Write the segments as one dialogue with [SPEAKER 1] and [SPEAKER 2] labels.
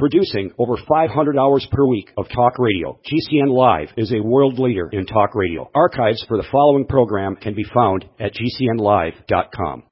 [SPEAKER 1] Producing over 500 hours per week of talk radio, GCN Live is a world leader in talk radio. Archives for the following program can be found at GCNlive.com.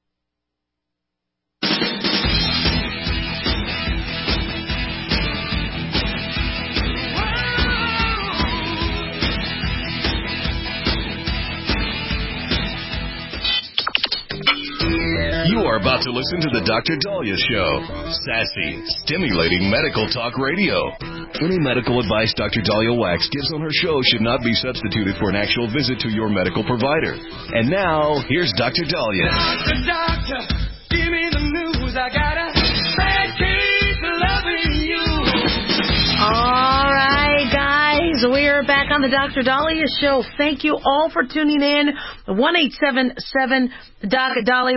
[SPEAKER 2] You are about to listen to the Dr. Daliah Show. Sassy, stimulating medical talk radio. Any medical advice Dr. Daliah Wax gives on her show should not be substituted for an actual visit to your medical provider. And now, here's Dr. Daliah.
[SPEAKER 3] Doctor, give me the news. I got a bad case of loving you.
[SPEAKER 4] All right, guys, we're back on the Dr. Daliah Show. Thank you all for tuning in. 1-877-DOC-DALI,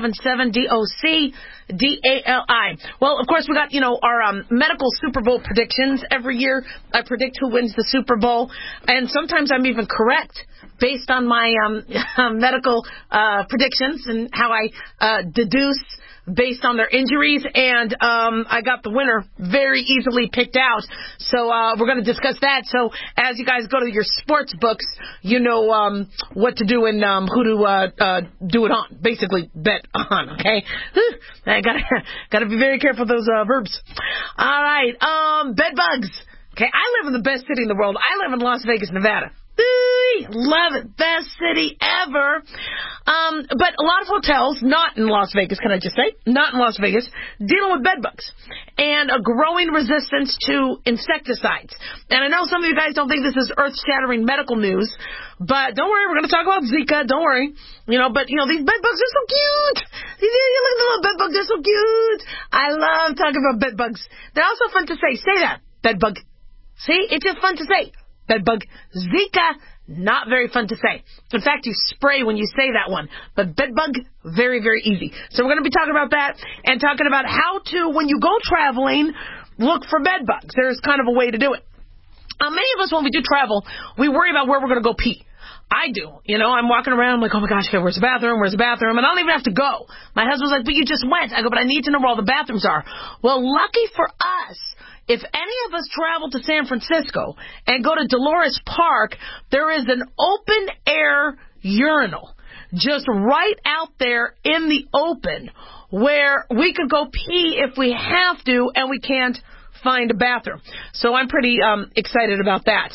[SPEAKER 4] 1-877-DOC-DALI. Well, of course, we got, our medical Super Bowl predictions. Every year, I predict who wins the Super Bowl, and sometimes I'm even correct based on my medical predictions and how I deduce based on their injuries, and I got the winner very easily picked out. So we're going to discuss that. So as you guys go to your sports books, you know what to do and who to do it on. Basically, bet on, okay? I gotta be very careful with those verbs. All right, bed bugs. Okay, I live in the best city in the world. I live in Las Vegas, Nevada. Love it. Best city ever. But a lot of hotels, not in Las Vegas, can I just say, not in Las Vegas, dealing with bed bugs and a growing resistance to insecticides. And I know some of you guys don't think this is earth-shattering medical news, but don't worry, we're going to talk about Zika. Don't worry. But these bed bugs are so cute. You look at the little bed bugs, they're so cute. I love talking about bed bugs. They're also fun to say. Say that, bed bug. See, it's just fun to say. Bed bug. Zika, not very fun to say. In fact, you spray when you say that one. But bed bug, very, very easy. So we're going to be talking about that and talking about how to, when you go traveling, look for bed bugs. There's kind of a way to do it. Many of us, when we do travel, we worry about where we're going to go pee. I do. I'm walking around, I'm like, oh my gosh, where's the bathroom? Where's the bathroom? And I don't even have to go. My husband's like, but you just went. I go, but I need to know where all the bathrooms are. Well, lucky for us, if any of us travel to San Francisco and go to Dolores Park, there is an open-air urinal just right out there in the open where we could go pee if we have to and we can't find a bathroom. So I'm pretty excited about that.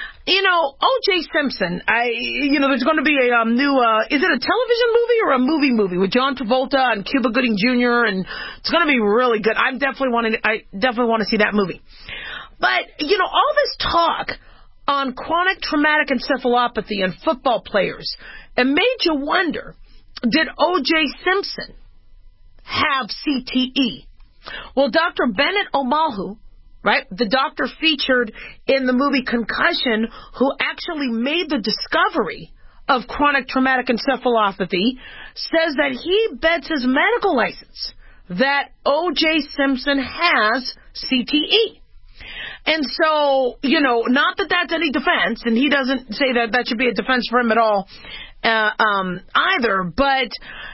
[SPEAKER 4] O.J. Simpson, there's going to be a new, is it a television movie or a movie with John Travolta and Cuba Gooding Jr., and it's going to be really good. I definitely want to see that movie. But, all this talk on chronic traumatic encephalopathy in football players, it made you wonder, did O.J. Simpson have CTE? Well, Dr. Bennett Omalu, right, the doctor featured in the movie Concussion, who actually made the discovery of chronic traumatic encephalopathy, says that he bets his medical license that O.J. Simpson has CTE. And so, not that that's any defense, and he doesn't say that that should be a defense for him at all either, but,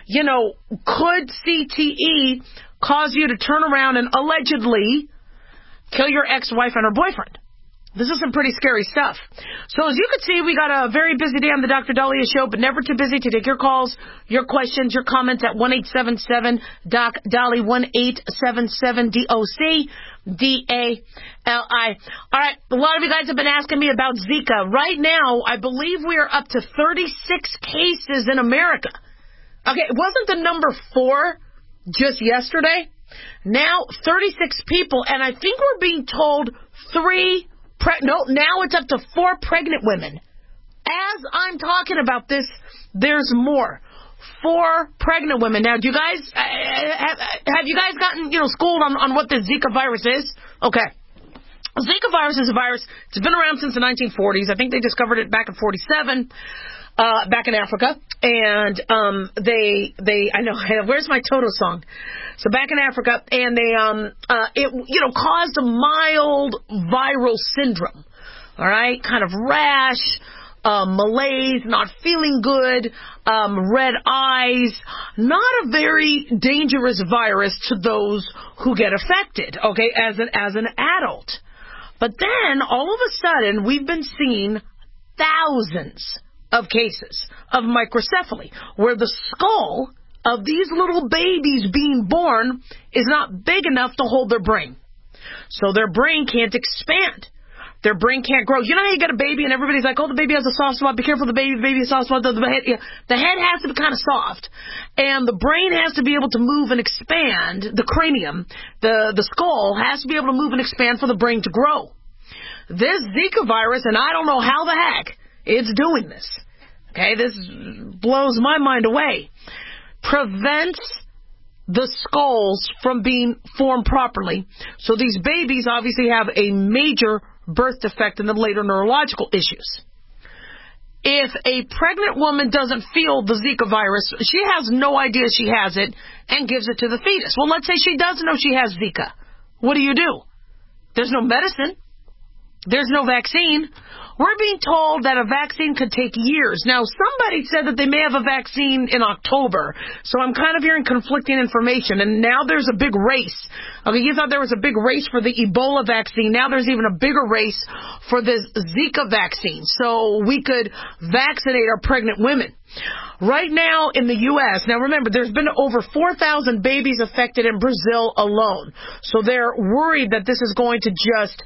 [SPEAKER 4] could CTE cause you to turn around and allegedly kill your ex-wife and her boyfriend? This is some pretty scary stuff. So as you can see, we got a very busy day on the Dr. Daliah Show, but never too busy to take your calls, your questions, your comments at 1-877-DOC-DALI, 1-877-DOC-DALI. All right, a lot of you guys have been asking me about Zika. Right now, I believe we are up to 36 cases in America. Okay, it wasn't the number 4 just yesterday? Now, 36 people, and I think we're being told now it's up to 4 pregnant women. As I'm talking about this, there's more. 4 pregnant women. Now, do you guys, have you guys gotten, schooled on what the Zika virus is? Okay. Zika virus is a virus. It's been around since the 1940s. I think they discovered it back in 47. Back in Africa, and I know, where's my Toto song? So back in Africa, and they it caused a mild viral syndrome. All right, kind of rash, malaise, not feeling good, red eyes. Not a very dangerous virus to those who get affected, okay, as an adult. But then, all of a sudden, we've been seeing thousands of cases of microcephaly, where the skull of these little babies being born is not big enough to hold their brain. So their brain can't expand. Their brain can't grow. You know how you get a baby and everybody's like, oh, the baby has a soft spot. Be careful, the baby has a soft spot. The head has to be kind of soft. And the brain has to be able to move and expand. The cranium, the skull has to be able to move and expand for the brain to grow. This Zika virus, and I don't know how the heck it's doing this. Okay, this blows my mind away. Prevents the skulls from being formed properly. So these babies obviously have a major birth defect and then later neurological issues. If a pregnant woman doesn't feel the Zika virus, she has no idea she has it and gives it to the fetus. Well, let's say she does know she has Zika. What do? There's no medicine. There's no vaccine. We're being told that a vaccine could take years. Now, somebody said that they may have a vaccine in October, so I'm kind of hearing conflicting information, and now there's a big race. Okay, you thought there was a big race for the Ebola vaccine. Now there's even a bigger race for this Zika vaccine, so we could vaccinate our pregnant women. Right now in the U.S., now remember, there's been over 4,000 babies affected in Brazil alone, so they're worried that this is going to just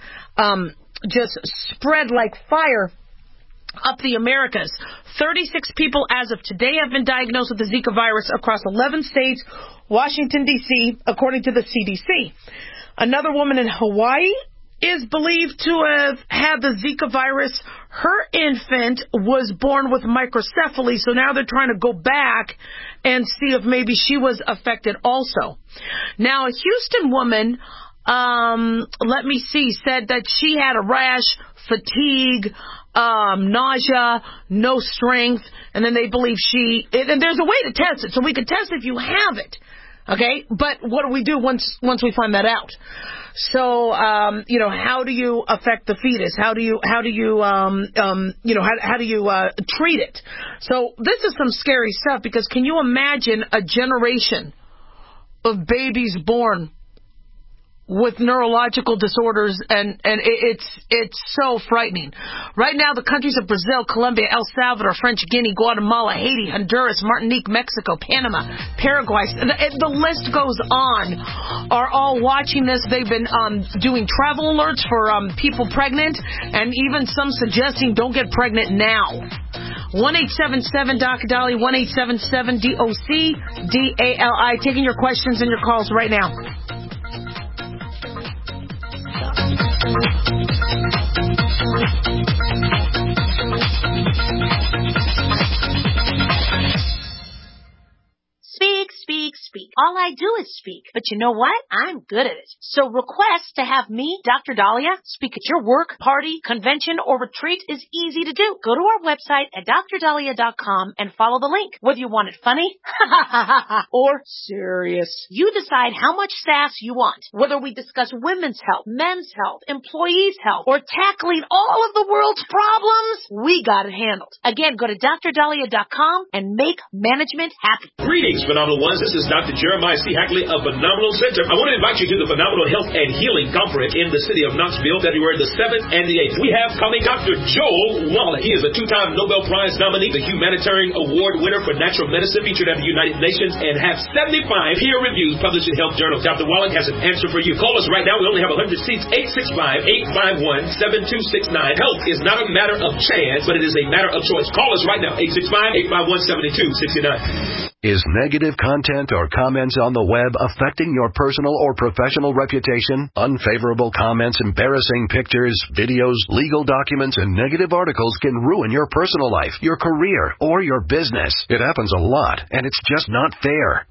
[SPEAKER 4] spread like fire up the Americas. 36 people as of today have been diagnosed with the Zika virus across 11 states, Washington, D.C., according to the CDC. Another woman in Hawaii is believed to have had the Zika virus. Her infant was born with microcephaly, so now they're trying to go back and see if maybe she was affected also. Now, a Houston woman said that she had a rash, fatigue, nausea, no strength, and then they believe and there's a way to test it, so we could test if you have it, okay? But what do we do once we find that out? So, how do you affect the fetus? How do you treat it? So this is some scary stuff, because can you imagine a generation of babies born with neurological disorders, and it's so frightening. Right now, the countries of Brazil, Colombia, El Salvador, French Guinea, Guatemala, Haiti, Honduras, Martinique, Mexico, Panama, Paraguay, the list goes on, are all watching this. They've been doing travel alerts for people pregnant, and even some suggesting don't get pregnant now. 1-877-DOC-DALI, 1-877-DOC-DALI. Taking your questions and your calls right now.
[SPEAKER 5] Speak. All I do is speak. But you know what? I'm good at it. So request to have me, Dr. Dahlia, speak at your work, party, convention, or retreat is easy to do. Go to our website at drdahlia.com and follow the link. Whether you want it funny or serious, you decide how much sass you want. Whether we discuss women's health, men's health, employees' health, or tackling all of the world's problems, we got it handled. Again, go to drdahlia.com and make management happy.
[SPEAKER 6] Greetings, Phenomenal Ones. This is Dr. Jeremiah C. Hackley of Phenomenal Center. I want to invite you to the Phenomenal Health and Healing Conference in the city of Knoxville, February the 7th and the 8th. We have coming Dr. Joel Wallach. He is a two-time Nobel Prize nominee, the Humanitarian Award winner for Natural Medicine, featured at the United Nations, and have 75 peer reviews published in health journals. Dr. Wallach has an answer for you. Call us right now. We only have 100 seats. 865-851-7269. Health is not a matter of chance, but it is a matter of choice. Call us right now. 865-851-7269.
[SPEAKER 2] Is negative content or comments on the web affecting your personal or professional reputation? Unfavorable comments, embarrassing pictures, videos, legal documents, and negative articles can ruin your personal life, your career, or your business. It happens a lot, and it's just not fair.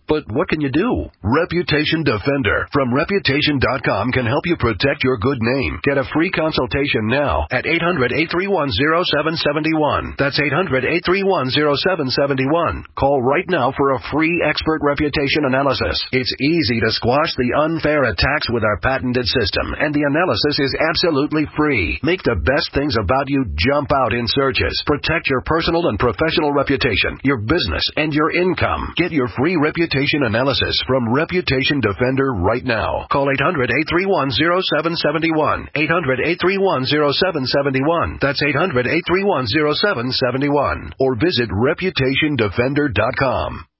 [SPEAKER 7] But what can you do? Reputation Defender from Reputation.com can help you protect your good name. Get a free consultation now at 800-831-0771. That's 800-831-0771. Call right now for a free expert reputation analysis. It's easy to squash the unfair attacks with our patented system, and the analysis is absolutely free. Make the best things about you jump out in searches. Protect your personal and professional reputation, your business, and your income. Get your free reputation analysis from Reputation Defender right now. Call 800-831-0771. 800-831-0771. That's 800-831-0771. Or visit ReputationDefender.com.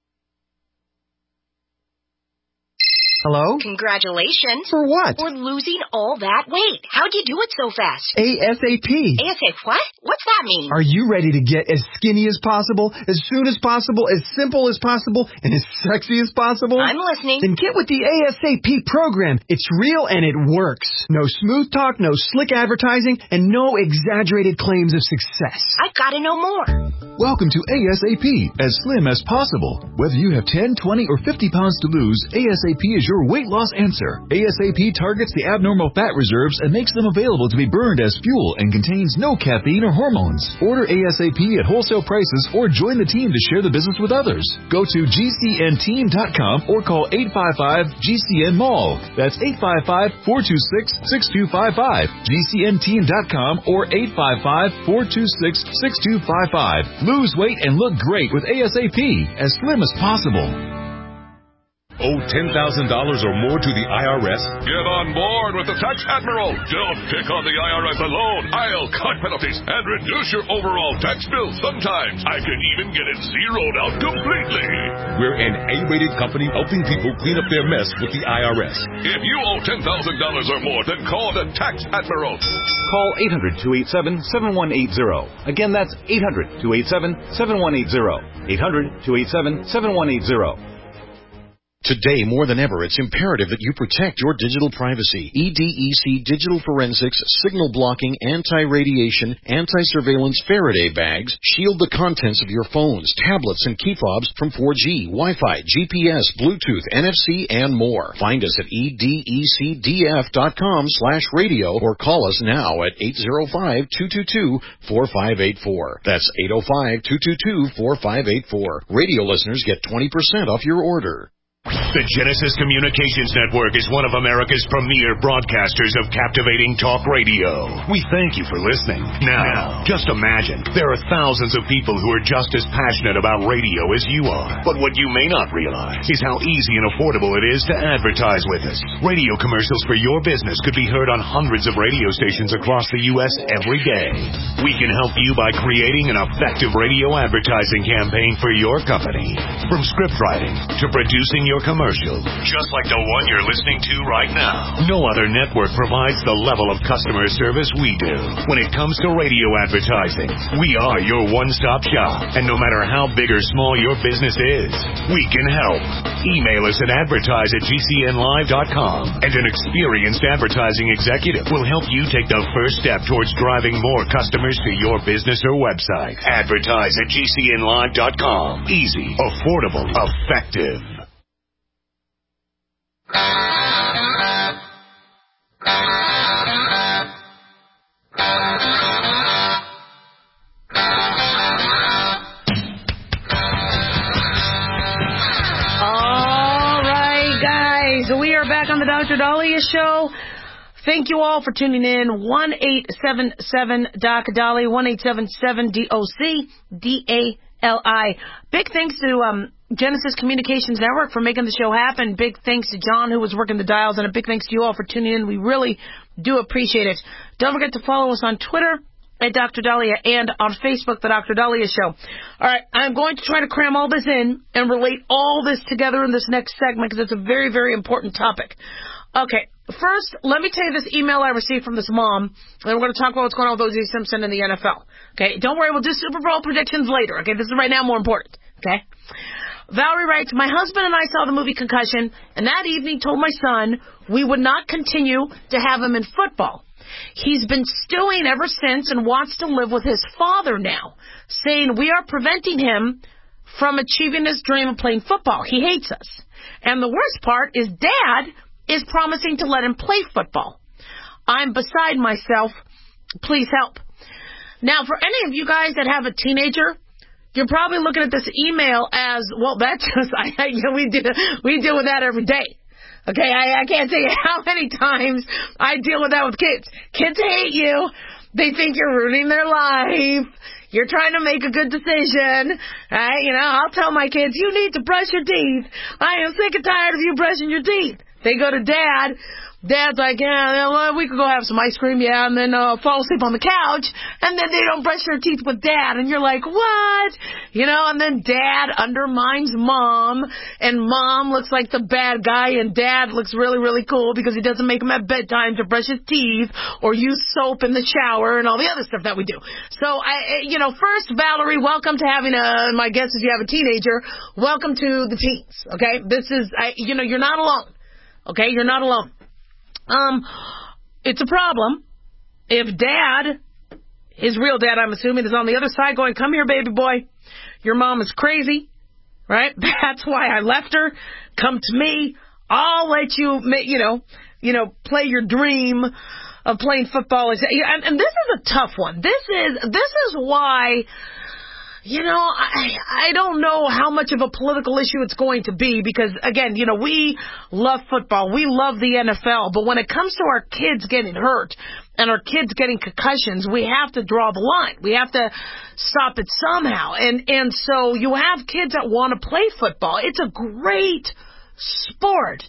[SPEAKER 8] Hello?
[SPEAKER 9] Congratulations.
[SPEAKER 8] For what?
[SPEAKER 9] For losing all that weight. How'd you do it so fast?
[SPEAKER 8] ASAP.
[SPEAKER 9] ASAP what? What's that mean?
[SPEAKER 8] Are you ready to get as skinny as possible, as soon as possible, as simple as possible, and as sexy as possible?
[SPEAKER 9] I'm listening.
[SPEAKER 8] Then get with the ASAP program. It's real and it works. No smooth talk, no slick advertising, and no exaggerated claims of success.
[SPEAKER 9] I've got to know more.
[SPEAKER 10] Welcome to ASAP, as slim as possible. Whether you have 10, 20, or 50 pounds to lose, ASAP is your weight loss answer. ASAP targets the abnormal fat reserves and makes them available to be burned as fuel and contains no caffeine or hormones. Order ASAP at wholesale prices or join the team to share the business with others. Go to GCNteam.com or call 855-GCN-MALL. That's 855-426-6255. GCNteam.com or 855-426-6255. Lose weight and look great with ASAP, as slim as possible.
[SPEAKER 11] Owe $10,000 or more to the IRS?
[SPEAKER 12] Get on board with the Tax Admiral. Don't pick on the IRS alone. I'll cut penalties and reduce your overall tax bill. Sometimes I can even get it zeroed out completely.
[SPEAKER 11] We're an A-rated company helping people clean up their mess with the IRS.
[SPEAKER 12] If you owe $10,000 or more, then call the Tax Admiral.
[SPEAKER 13] Call 800-287-7180. Again, that's 800-287-7180. 800-287-7180.
[SPEAKER 14] Today, more than ever, it's imperative that you protect your digital privacy. EDEC Digital Forensics, Signal Blocking, Anti-Radiation, Anti-Surveillance Faraday bags shield the contents of your phones, tablets, and key fobs from 4G, Wi-Fi, GPS, Bluetooth, NFC, and more. Find us at edecdf.com/radio or call us now at 805-222-4584. That's 805-222-4584. Radio listeners get 20% off your order.
[SPEAKER 15] The Genesis Communications Network is one of America's premier broadcasters of captivating talk radio. We thank you for listening. Now, just imagine, there are thousands of people who are just as passionate about radio as you are. But what you may not realize is how easy and affordable it is to advertise with us. Radio commercials for your business could be heard on hundreds of radio stations across the U.S. every day. We can help you by creating an effective radio advertising campaign for your company. From script writing to producing your commercial, just like the one you're listening to right now. No other network provides the level of customer service we do. When it comes to radio advertising, we are your one-stop shop. And no matter how big or small your business is, we can help. Email us at advertise@gcnlive.com, and an experienced advertising executive will help you take the first step towards driving more customers to your business or website. Advertise@gcnlive.com. Easy, affordable, effective.
[SPEAKER 4] We are back on the Dr. Daliah Show. Thank you all for tuning in. 1-877-DOC-DALI, 1-877-DOC-DALI. Big thanks to Genesis Communications Network for making the show happen. Big thanks to John, who was working the dials, and a big thanks to you all for tuning in. We really do appreciate it. Don't forget to follow us on Twitter at Dr. Daliah and on Facebook, The Dr. Daliah Show. All right, I'm going to try to cram all this in and relate all this together in this next segment because it's a very, very important topic. Okay, first, let me tell you this email I received from this mom, and we're going to talk about what's going on with O.J. Simpson in the NFL. Okay, don't worry, we'll do Super Bowl predictions later. Okay, this is right now more important. Okay. Valerie writes, my husband and I saw the movie Concussion, and that evening told my son we would not continue to have him in football. He's been stewing ever since and wants to live with his father now, saying we are preventing him from achieving his dream of playing football. He hates us. And the worst part is Dad is promising to let him play football. I'm beside myself. Please help. Now, for any of you guys that have a teenager, you're probably looking at this email as, well, that's just, we deal with that every day. Okay, I can't tell you how many times I deal with that with kids. Kids hate you. They think you're ruining their life. You're trying to make a good decision. Right? You know, I'll tell my kids, you need to brush your teeth. I am sick and tired of you brushing your teeth. They go to Dad. Dad's like, yeah, well, we could go have some ice cream, yeah, and then fall asleep on the couch, and then they don't brush their teeth with Dad, and you're like, what? You know, and then Dad undermines Mom, and Mom looks like the bad guy, and Dad looks really, really cool because he doesn't make him at bedtime to brush his teeth or use soap in the shower and all the other stuff that we do. So, first, Valerie, welcome to having my guess is you have a teenager. Welcome to the teens, okay? This is, you're not alone, okay? You're not alone. It's a problem if Dad, his real dad, I'm assuming, is on the other side going, come here, baby boy. Your mom is crazy, right? That's why I left her. Come to me. I'll let you, play your dream of playing football. And this is a tough one. This is why, I don't know how much of a political issue it's going to be because, again, we love football. We love the NFL. But when it comes to our kids getting hurt and our kids getting concussions, we have to draw the line. We have to stop it somehow. And so you have kids that want to play football. It's a great sport.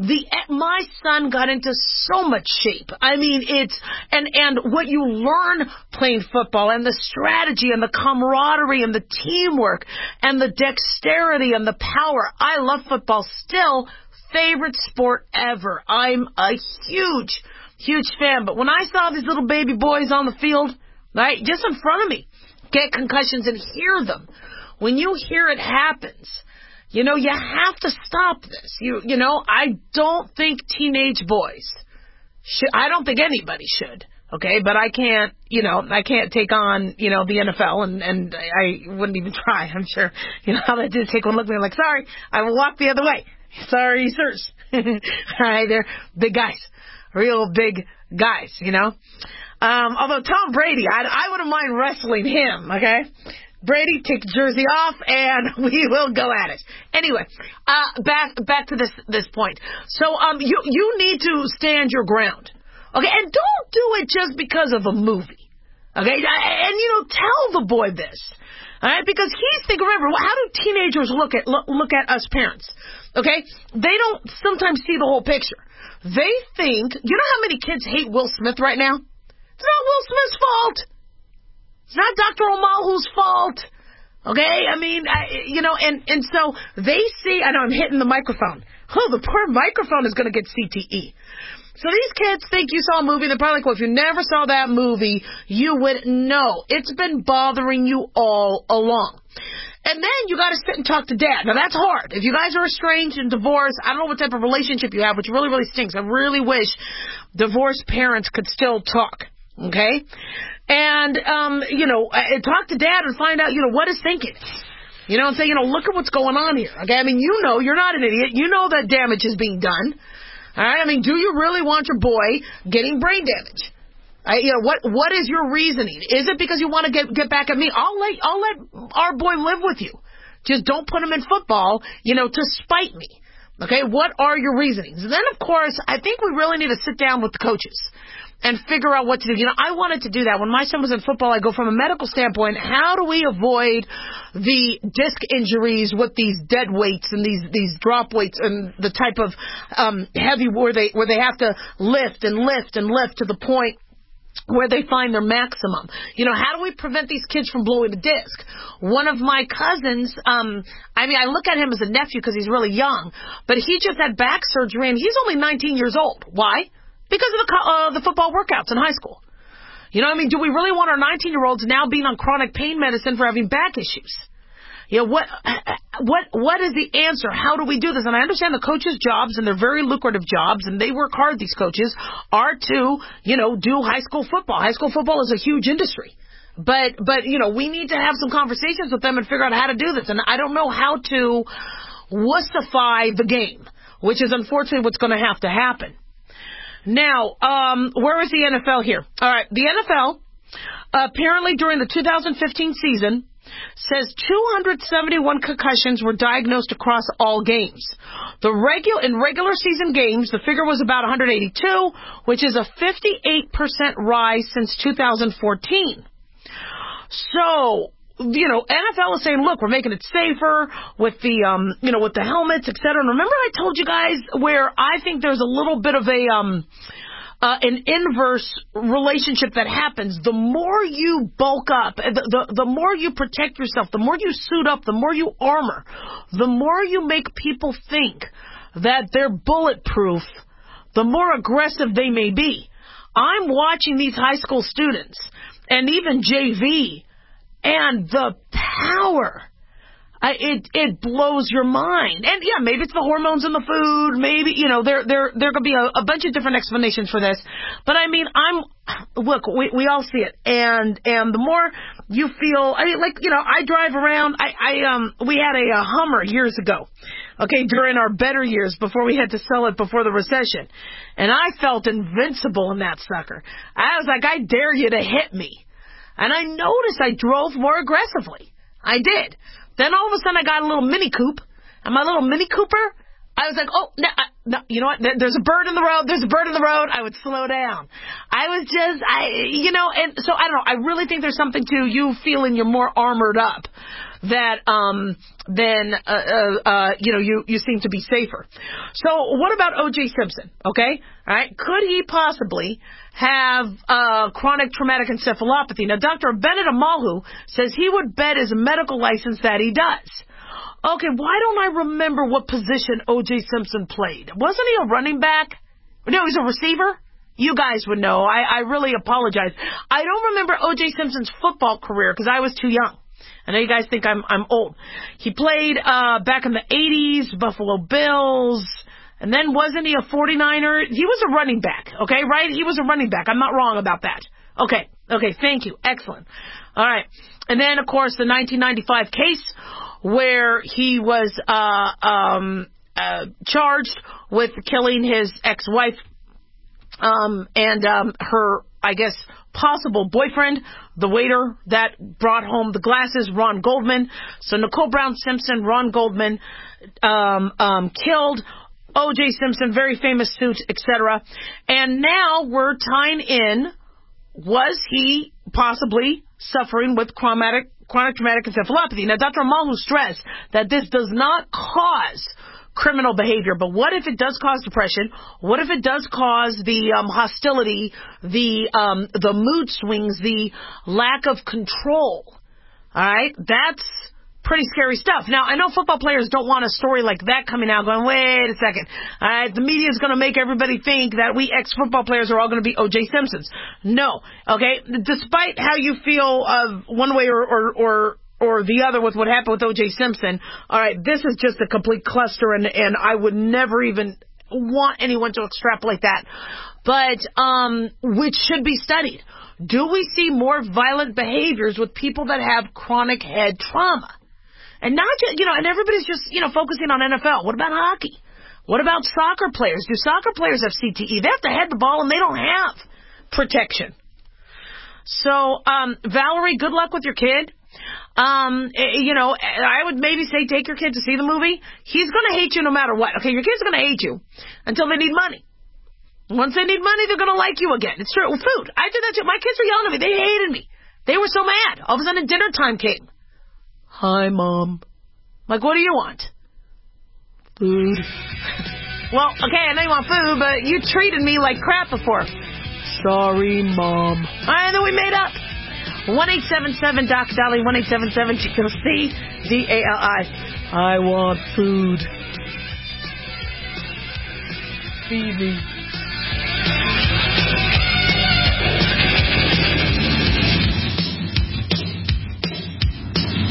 [SPEAKER 4] My son got into so much shape. I mean, and what you learn playing football and the strategy and the camaraderie and the teamwork and the dexterity and the power. I love football still. Favorite sport ever. I'm a huge, huge fan. But when I saw these little baby boys on the field, right, just in front of me, get concussions and hear them, when you hear it happens, you have to stop this. I don't think teenage boys should. I don't think anybody should. Okay, but I can't take on, the NFL, and I wouldn't even try. I'm sure, how they did take one look at me like, sorry, I will walk the other way. Sorry, sirs. All right, they're big guys, real big guys, Although Tom Brady, I wouldn't mind wrestling him, okay? Brady, take the jersey off, and we will go at it. Anyway, back to this point. So, you need to stand your ground, okay? And don't do it just because of a movie, okay? And tell the boy this, all right? Because he's thinking. Remember, how do teenagers look at us parents? Okay, they don't sometimes see the whole picture. They think. You know how many kids hate Will Smith right now? It's not Will Smith's fault. It's not Dr. O'Malu's fault, okay? I mean, and so they see, I know I'm hitting the microphone. Oh, the poor microphone is going to get CTE. So these kids think you saw a movie, they're probably like, well, if you never saw that movie, you would know. It's been bothering you all along. And then you got to sit and talk to Dad. Now, that's hard. If you guys are estranged and divorced, I don't know what type of relationship you have, which really, really stinks. I really wish divorced parents could still talk. Okay? And, talk to Dad and find out, what his thinking is. And say, look at what's going on here. Okay? I mean, you're not an idiot. You know that damage is being done. All right? I mean, do you really want your boy getting brain damage? What is your reasoning? Is it because you want to get back at me? I'll let our boy live with you. Just don't put him in football, to spite me. Okay? What are your reasonings? And then, of course, I think we really need to sit down with the coaches and figure out what to do. I wanted to do that. When my son was in football, I go from a medical standpoint, how do we avoid the disc injuries with these dead weights and these drop weights and the type of heavy where they have to lift and lift and lift to the point where they find their maximum. How do we prevent these kids from blowing the disc? One of my cousins, I look at him as a nephew because he's really young, but he just had back surgery and he's only 19 years old. Why? Because of the football workouts in high school. Do we really want our 19-year-olds now being on chronic pain medicine for having back issues? What is the answer? How do we do this? And I understand the coaches' jobs, and they're very lucrative jobs, and they work hard, these coaches, are to, do high school football. High school football is a huge industry. But we need to have some conversations with them and figure out how to do this. And I don't know how to wussify the game, which is unfortunately what's going to have to happen. Now, where is the NFL here? All right, the NFL, apparently during the 2015 season, says 271 concussions were diagnosed across all games. In regular season games, the figure was about 182, which is a 58% rise since 2014. So, NFL is saying, look, we're making it safer with the, with the helmets, et cetera. And remember I told you guys where I think there's a little bit of an inverse relationship that happens. The more you bulk up, the more you protect yourself, the more you suit up, the more you armor, the more you make people think that they're bulletproof, the more aggressive they may be. I'm watching these high school students and even JV, and the power, it blows your mind. And yeah, maybe it's the hormones in the food. Maybe, there could be a bunch of different explanations for this. But I mean, look, we all see it. And the more you feel, I drive around, we had a Hummer years ago. Okay, during our better years before we had to sell it before the recession. And I felt invincible in that sucker. I was like, I dare you to hit me. And I noticed I drove more aggressively. I did. Then all of a sudden I got a little Mini Coupe. And my little Mini Cooper, I was like, oh, no, you know what? There's a bird in the road. There's a bird in the road. I would slow down. And so I don't know. I really think there's something to you feeling you're more armored up. That you seem to be safer. So what about O.J. Simpson? Okay, all right. Could he possibly have chronic traumatic encephalopathy? Now, Dr. Bennett Amalu says he would bet his medical license that he does. Okay, why don't I remember what position O.J. Simpson played? Wasn't he a running back? No, he's a receiver. You guys would know. I really apologize. I don't remember O.J. Simpson's football career because I was too young. I know you guys think I'm old. He played back in the 80s, Buffalo Bills, and then wasn't he a 49er? He was a running back, okay, right? He was a running back. I'm not wrong about that. Okay, thank you. Excellent. All right. And then, of course, the 1995 case where he was charged with killing his ex-wife and her, I guess, possible boyfriend, the waiter that brought home the glasses, Ron Goldman. So Nicole Brown Simpson, Ron Goldman, killed O.J. Simpson, very famous suit, etc. And now we're tying in, was he possibly suffering with chronic traumatic encephalopathy? Now, Dr. Amalu stressed that this does not cause criminal behavior, but what if it does cause depression? What if it does cause the hostility, the mood swings, the lack of control? All right, that's pretty scary stuff. Now, I know football players don't want a story like that coming out going, wait a second. All right, the media is going to make everybody think that we ex-football players are all going to be O.J. Simpsons. No, okay? Despite how you feel of one way or the other with what happened with O.J. Simpson, all right, this is just a complete cluster, and I would never even want anyone to extrapolate that. But which should be studied. Do we see more violent behaviors with people that have chronic head trauma? And not just, and everybody's just, focusing on NFL. What about hockey? What about soccer players? Do soccer players have CTE? They have to head the ball and they don't have protection. So, Valerie, good luck with your kid. I would maybe say take your kid to see the movie. He's going to hate you no matter what. Okay, your kid's going to hate you until they need money. Once they need money, they're going to like you again. It's true. Food. I did that too. My kids were yelling at me. They hated me. They were so mad. All of a sudden, dinner time came. Hi, Mom. I'm like, what do you want? Food. Well, okay, I know you want food, but you treated me like crap before. Sorry, Mom. All right, and then we made up. 1-877-DOC-DOLLY, 1-877-GOC-DALI. I want food. Feed me.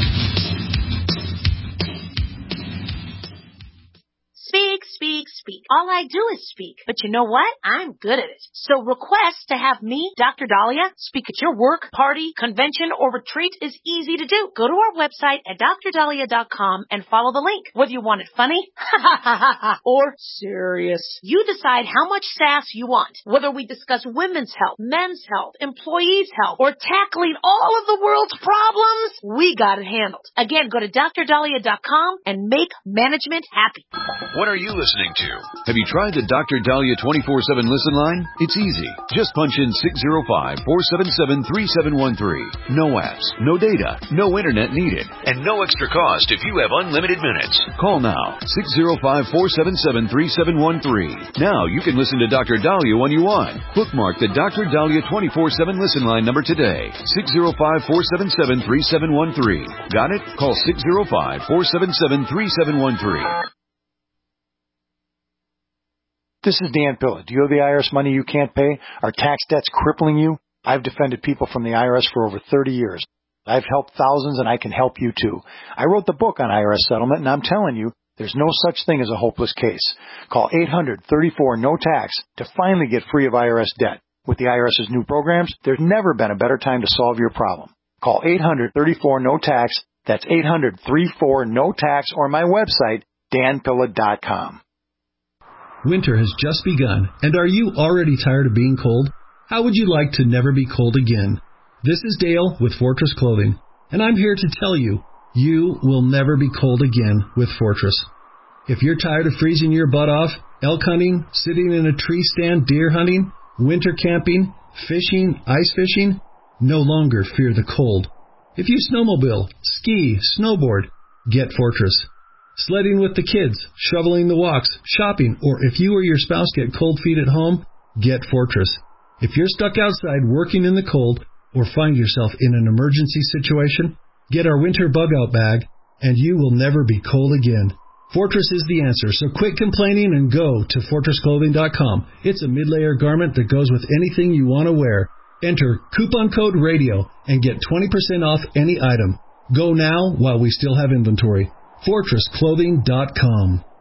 [SPEAKER 5] Speak, speak, speak. All I do is speak. But you know what? I'm good at it. So request to have me, Dr. Dahlia, speak at your work, party, convention, or retreat is easy to do. Go to our website at drdahlia.com and follow the link. Whether you want it funny, or serious, you decide how much sass you want. Whether we discuss women's health, men's health, employees' health, or tackling all of the world's problems, we got it handled. Again, go to drdahlia.com and make management happy.
[SPEAKER 10] What are you listening to? Have you tried the Dr. Dahlia 24/7 listen line? It's easy. Just punch in 605-477-3713. No apps, no data, no internet needed, and no extra cost if you have unlimited minutes. Call now, 605-477-3713. Now you can listen to Dr. Dahlia when you want. Bookmark the Dr. Dahlia 24/7 listen line number today, 605-477-3713. Got it? Call 605-477-3713.
[SPEAKER 13] This is Dan Pilla. Do you owe the IRS money you can't pay? Are tax debts crippling you? I've defended people from the IRS for over 30 years. I've helped thousands, and I can help you too. I wrote the book on IRS settlement, and I'm telling you, there's no such thing as a hopeless case. Call 800-34-NO-TAX to finally get free of IRS debt. With the IRS's new programs, there's never been a better time to solve your problem. Call 800-34-NO-TAX. That's 800-34-NO-TAX, or my website, danpilla.com.
[SPEAKER 16] Winter has just begun, and are you already tired of being cold? How would you like to never be cold again? This is Dale with Fortress Clothing, and I'm here to tell you, you will never be cold again with Fortress. If you're tired of freezing your butt off, elk hunting, sitting in a tree stand, deer hunting, winter camping, fishing, ice fishing, no longer fear the cold. If you snowmobile, ski, snowboard, get Fortress. Sledding with the kids, shoveling the walks, shopping, or if you or your spouse get cold feet at home, get Fortress. If you're stuck outside working in the cold or find yourself in an emergency situation, get our winter bug-out bag, and you will never be cold again. Fortress is the answer, so quit complaining and go to FortressClothing.com. It's a mid-layer garment that goes with anything you want to wear. Enter coupon code RADIO and get 20% off any item. Go now while we still have inventory. FortressClothing.com.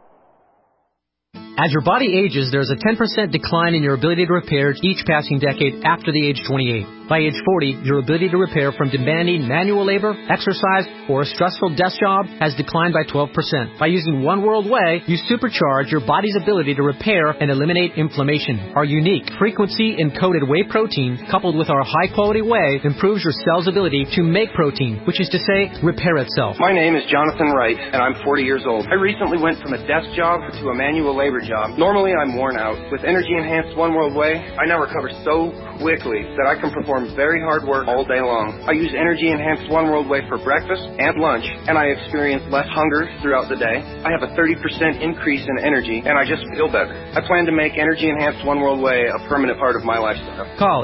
[SPEAKER 17] As your body ages, there's a 10% decline in your ability to repair each passing decade after the age 28. By age 40, your ability to repair from demanding manual labor, exercise, or a stressful desk job has declined by 12%. By using One World Whey, you supercharge your body's ability to repair and eliminate inflammation. Our unique frequency-encoded whey protein, coupled with our high-quality whey, improves your cell's ability to make protein, which is to say, repair itself.
[SPEAKER 18] My name is Jonathan Wright, and I'm 40 years old. I recently went from a desk job to a manual labor job. Normally, I'm worn out. With energy-enhanced One World Whey, I now recover so quickly that I can perform very hard work all day long. I use energy-enhanced One World Whey for breakfast and lunch, and I experience less hunger throughout the day. I have a 30% increase in energy, and I just feel better. I plan to make energy-enhanced One World Whey a permanent part of my lifestyle.
[SPEAKER 17] Call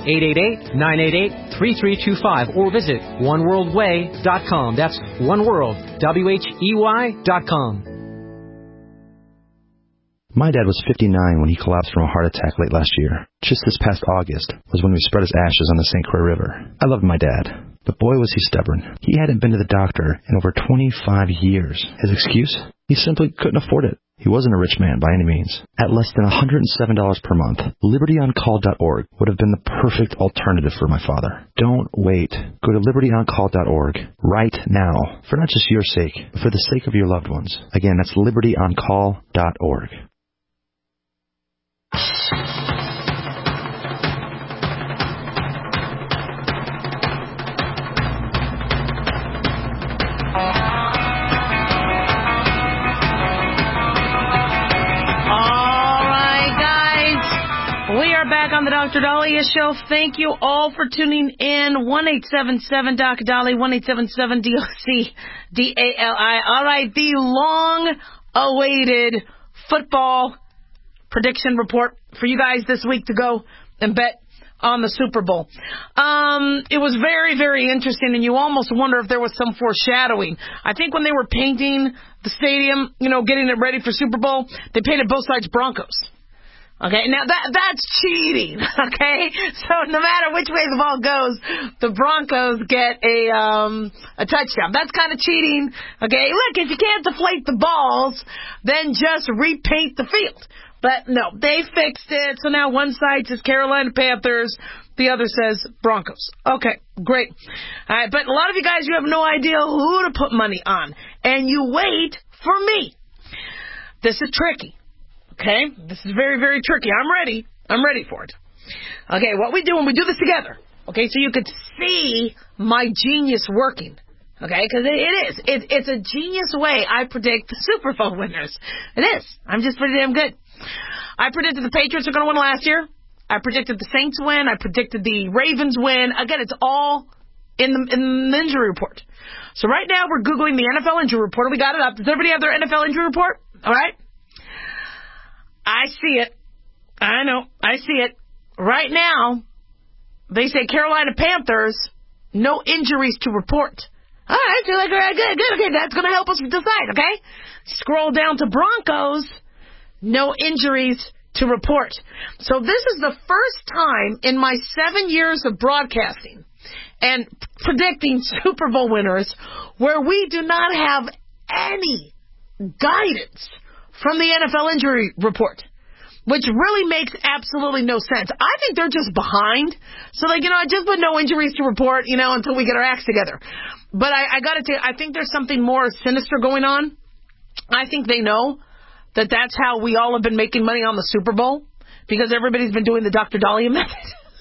[SPEAKER 17] 888-988-3325 or visit oneworldwhey.com. That's oneworld, WHEY.com.
[SPEAKER 19] My dad was 59 when he collapsed from a heart attack late last year. Just this past August was when we spread his ashes on the St. Croix River. I loved my dad, but boy was he stubborn. He hadn't been to the doctor in over 25 years. His excuse? He simply couldn't afford it. He wasn't a rich man by any means. At less than $107 per month, LibertyOnCall.org would have been the perfect alternative for my father. Don't wait. Go to LibertyOnCall.org right now, for not just your sake, but for the sake of your loved ones. Again, that's LibertyOnCall.org.
[SPEAKER 4] Back on the Dr. Dahlia Show. Thank you all for tuning in. 1-877 Dahlia, 1-877-DOC-DALI. All right, the long-awaited football prediction report for you guys this week to go and bet on the Super Bowl. It was very, very interesting, and you almost wonder if there was some foreshadowing. I think when they were painting the stadium, getting it ready for Super Bowl, they painted both sides Broncos. Okay, now that's cheating, okay? So no matter which way the ball goes, the Broncos get a touchdown. That's kind of cheating, okay? Look, if you can't deflate the balls, then just repaint the field. But no, they fixed it. So now one side says Carolina Panthers, the other says Broncos. Okay, great. All right, but a lot of you guys, you have no idea who to put money on. And you wait for me. This is tricky. Okay? This is very, very tricky. I'm ready. I'm ready for it. Okay, what we do when we do this together. Okay, so you could see my genius working. Okay, because it is. It's a genius way I predict the Super Bowl winners. It is. I'm just pretty damn good. I predicted the Patriots were going to win last year. I predicted the Saints win. I predicted the Ravens win. Again, it's all in the injury report. So right now we're Googling the NFL injury report. We got it up. Does everybody have their NFL injury report? All right. I see it. I know. I see it. Right now, they say Carolina Panthers, no injuries to report. All right, so like, all right, good. Okay, that's going to help us decide, okay? Scroll down to Broncos, no injuries to report. So this is the first time in my 7 years of broadcasting and predicting Super Bowl winners where we do not have any guidance from the NFL injury report, which really makes absolutely no sense. I think they're just behind. So, like, I just put no injuries to report, until we get our acts together. But I got to tell you, I think there's something more sinister going on. I think they know that that's how we all have been making money on the Super Bowl, because everybody's been doing the Dr. Dahlia method.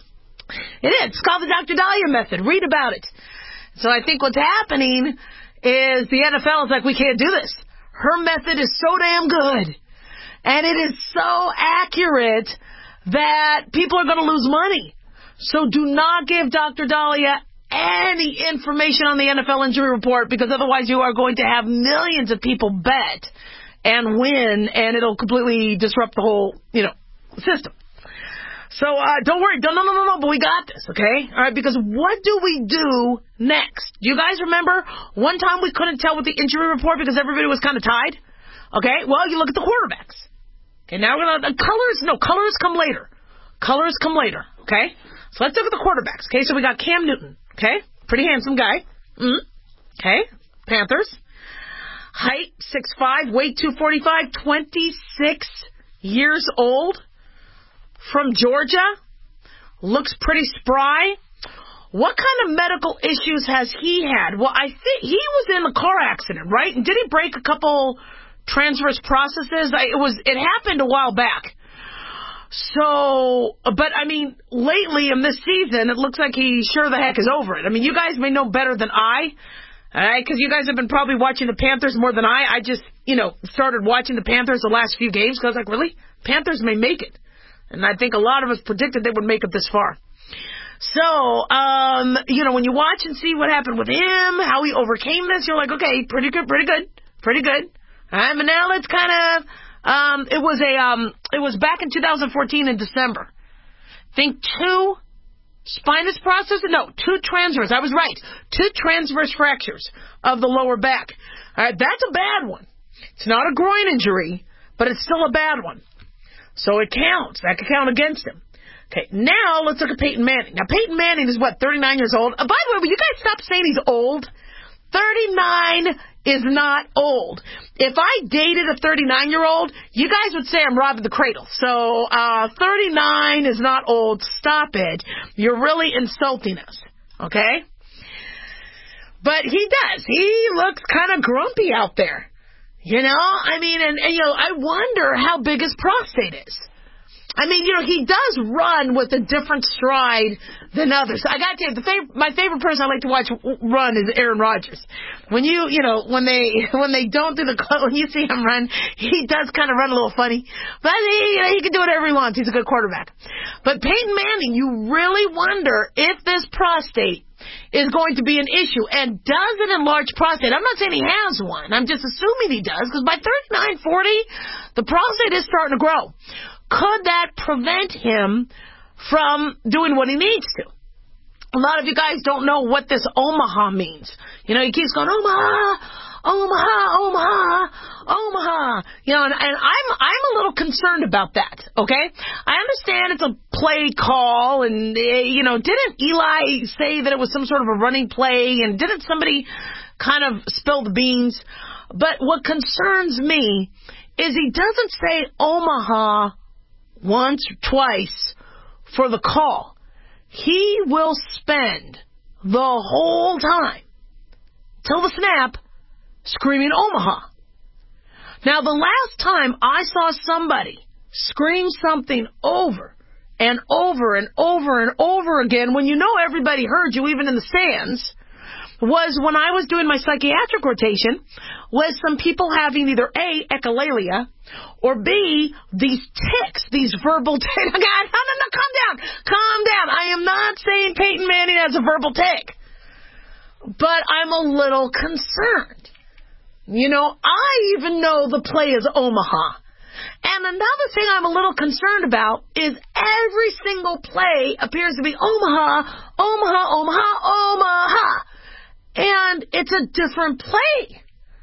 [SPEAKER 4] It is. It's called the Dr. Dahlia method. Read about it. So I think what's happening is the NFL is like, we can't do this. Her method is so damn good. And it is so accurate that people are going to lose money. So do not give Dr. Dahlia any information on the NFL injury report, because otherwise you are going to have millions of people bet and win, and it'll completely disrupt the whole, system. So don't worry. No, but we got this, okay? All right, because what do we do next? Do you guys remember one time we couldn't tell with the injury report because everybody was kind of tied? Okay, well, you look at the quarterbacks. Okay, now we're going to... Colors come later. Colors come later, okay? So let's look at the quarterbacks, okay? So we got Cam Newton, okay? Pretty handsome guy. Okay, Panthers. Height, 6'5", weight 245, 26 years old. From Georgia. Looks pretty spry. What kind of medical issues has he had? Well, I think he was in a car accident, right? And did he break a couple transverse processes? It happened a while back. So, but I mean, lately in this season, it looks like he sure the heck is over it. I mean, you guys may know better than I, all right? Because you guys have been probably watching the Panthers more than I just, started watching the Panthers the last few games because I was like, really? Panthers may make it. And I think a lot of us predicted they would make it this far. So, when you watch and see what happened with him, how he overcame this, you're like, okay, pretty good. All right, but now let's kind of, it was back in 2014 in December. Think 2 spinous processes? No, 2 transverse. I was right. 2 transverse fractures of the lower back. All right, that's a bad one. It's not a groin injury, but it's still a bad one. So it counts. That could count against him. Okay, now let's look at Peyton Manning. Now, Peyton Manning is, 39 years old? By the way, will you guys stop saying he's old? 39 is not old. If I dated a 39-year-old, you guys would say I'm robbing the cradle. So 39 is not old. Stop it. You're really insulting us. Okay? But he does. He looks kind of grumpy out there. I wonder how big his prostate is. He does run with a different stride than others. I got to tell you, my favorite person I like to watch run is Aaron Rodgers. When when they don't do when you see him run, he does kind of run a little funny. But he can do whatever he wants. He's a good quarterback. But Peyton Manning, you really wonder if this prostate is going to be an issue. And does it enlarge prostate? I'm not saying he has one. I'm just assuming he does, because by 39, 40, the prostate is starting to grow. Could that prevent him from doing what he needs to? A lot of you guys don't know what this Omaha means. He keeps going, Omaha, Omaha, Omaha, Omaha. And I'm a little concerned about that, okay? I understand it's a play call, and, didn't Eli say that it was some sort of a running play, and didn't somebody kind of spill the beans? But what concerns me is he doesn't say Omaha once or twice for the call. He will spend the whole time, till the snap, screaming Omaha. Now, the last time I saw somebody scream something over and over and over and over again, when you know everybody heard you, even in the stands, was when I was doing my psychiatric rotation with some people having either A, echolalia, or B, these tics, these verbal tics. No, calm down. I am not saying Peyton Manning has a verbal tic, but I'm a little concerned. You know, I even know the play is Omaha. And another thing I'm a little concerned about is every single play appears to be Omaha, Omaha, Omaha, Omaha. And it's a different play.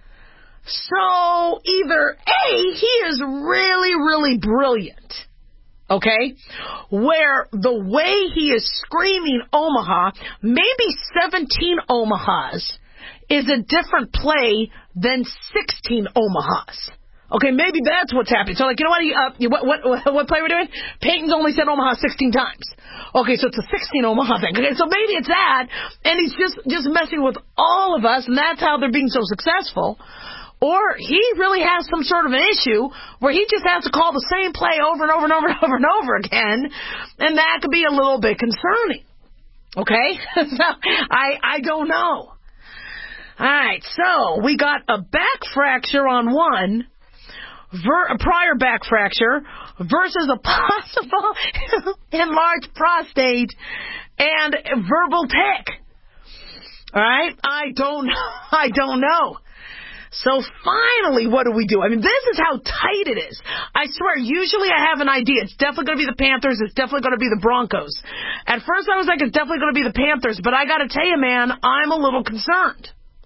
[SPEAKER 4] So either A, he is really, really brilliant, okay, where the way he is screaming Omaha, maybe 17 Omahas, is a different play than 16 Omahas. Okay, maybe that's what's happening. So, like, you know what play we're doing? Peyton's only said Omaha 16 times. Okay, so it's a 16 Omaha thing. Okay, so maybe it's that, and he's just messing with all of us, and that's how they're being so successful. Or he really has some sort of an issue where he just has to call the same play over and over and over and over and over again, and that could be a little bit concerning. Okay? So, I don't know. All right, so we got a back fracture on one, a prior back fracture versus a possible enlarged prostate and verbal tic. All right? I don't know. So finally, what do we do? I mean, this is how tight it is. I swear, usually I have an idea. It's definitely going to be the Panthers. It's definitely going to be the Broncos. At first I was like, it's definitely going to be the Panthers. But I got to tell you, man, I'm a little concerned.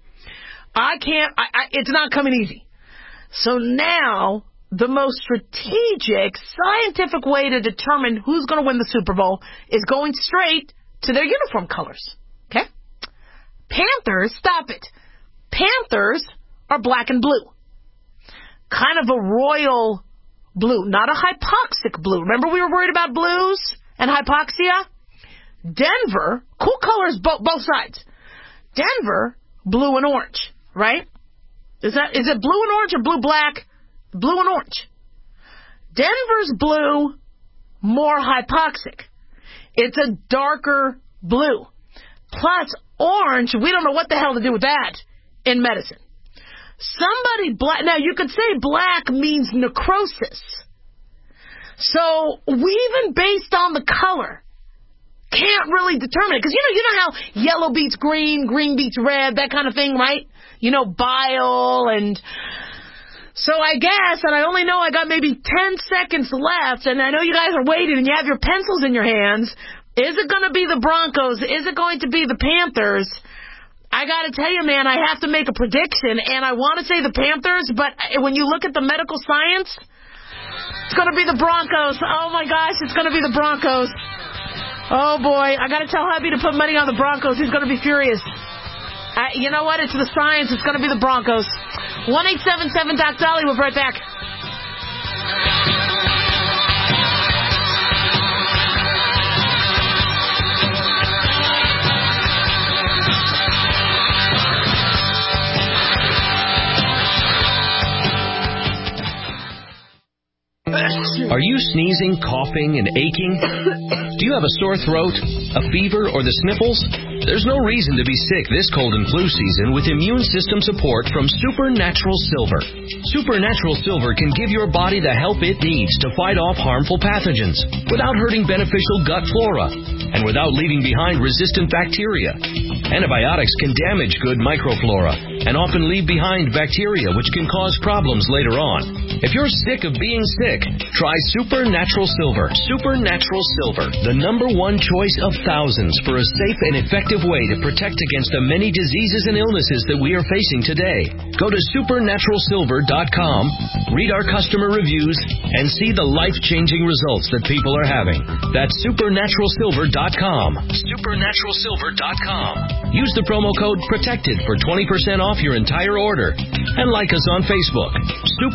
[SPEAKER 4] It's not coming easy. So now, the most strategic, scientific way to determine who's going to win the Super Bowl is going straight to their uniform colors. Okay? Panthers, stop it. Panthers are black and blue. Kind of a royal blue, not a hypoxic blue. Remember we were worried about blues and hypoxia? Denver, cool colors both sides. Denver, blue and orange, right? Is it blue and orange or blue-black? Blue and orange. Denver's blue, more hypoxic. It's a darker blue. Plus, orange, we don't know what the hell to do with that in medicine. Black, now you could say black means necrosis. So, we even based on the color can't really determine it. Because, you know how yellow beats green, green beats red, that kind of thing, right? You know, bile and... So I guess, and I only know I got maybe 10 seconds left, and I know you guys are waiting and you have your pencils in your hands. Is it going to be the Broncos? Is it going to be the Panthers? I got to tell you, man, I have to make a prediction, and I want to say the Panthers, but when you look at the medical science, it's going to be the Broncos. Oh, my gosh, it's going to be the Broncos. Oh, boy, I got to tell hubby to put money on the Broncos. He's going to be furious. You know what? It's the science. It's going to be the Broncos. 1-877-Doc-Dolly. We'll be right back.
[SPEAKER 20] Are you sneezing, coughing, and aching? Do you have a sore throat, a fever, or the sniffles? There's no reason to be sick this cold and flu season with immune system support from Supernatural Silver. Supernatural Silver can give your body the help it needs to fight off harmful pathogens without hurting beneficial gut flora and without leaving behind resistant bacteria. Antibiotics can damage good microflora and often leave behind bacteria which can cause problems later on. If you're sick of being sick, try Supernatural Silver. Supernatural Silver, the #1 choice of thousands for a safe and effective way to protect against the many diseases and illnesses that we are facing today. Go to supernaturalsilver.com, read our customer reviews, and see the life-changing results that people are having. That's supernaturalsilver.com. Supernaturalsilver.com. Use the promo code PROTECTED for 20% off your entire order. And like us on Facebook. Supernatural